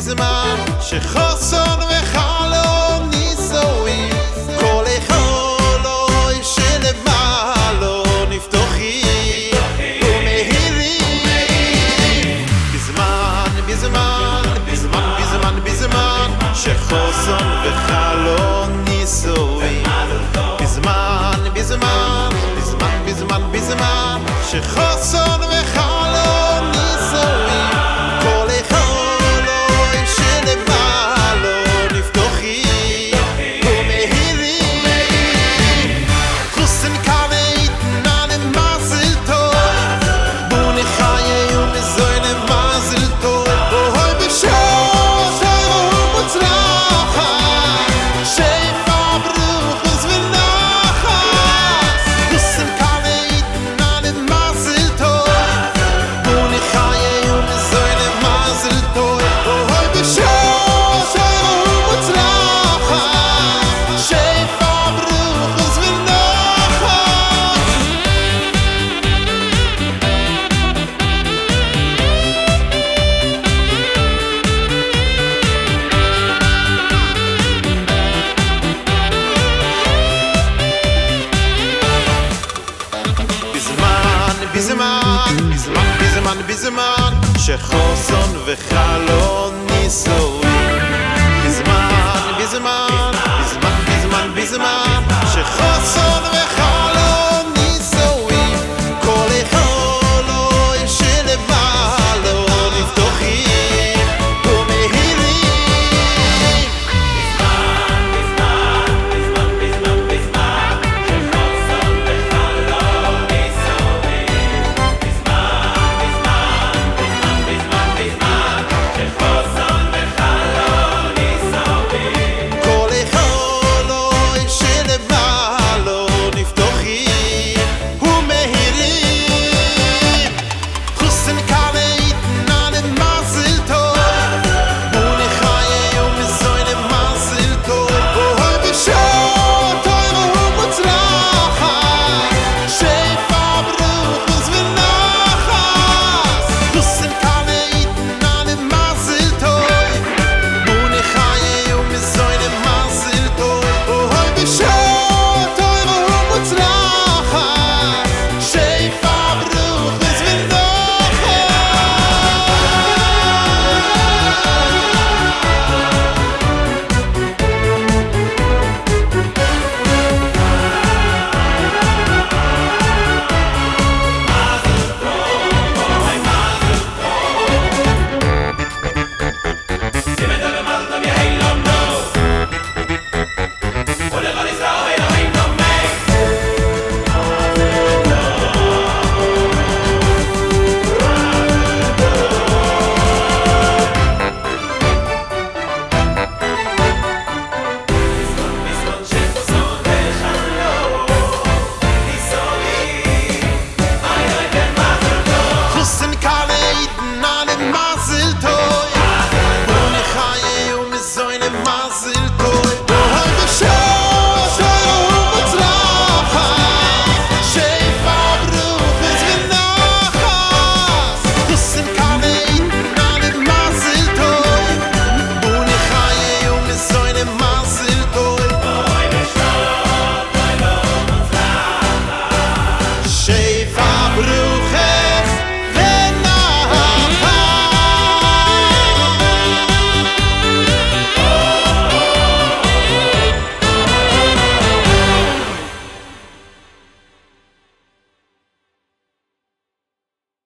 בזמן שחוסן וחלום נישואין כל החולוי שלמעלו נפתוחים ומהירים בזמן שחוסן וחלום נישואין בזמן שחוסן וחלום נישואין כל החולוי שלמעלו נפתוחים ומהירים חוסן כבד נעלם מזל טוב בוא נחיה ומזוין מזל טוב אוי בשעות היום מוצלחת שפע ברוכס ונחת חוסן כבד נעלם מזל טוב בוא נחיה ומזוין מזל טוב אוי בשעות היום מוצלחת שפע ברוכס ונחת בזמן שחוסן וחלום נישואין בזמן שחוסן וחלום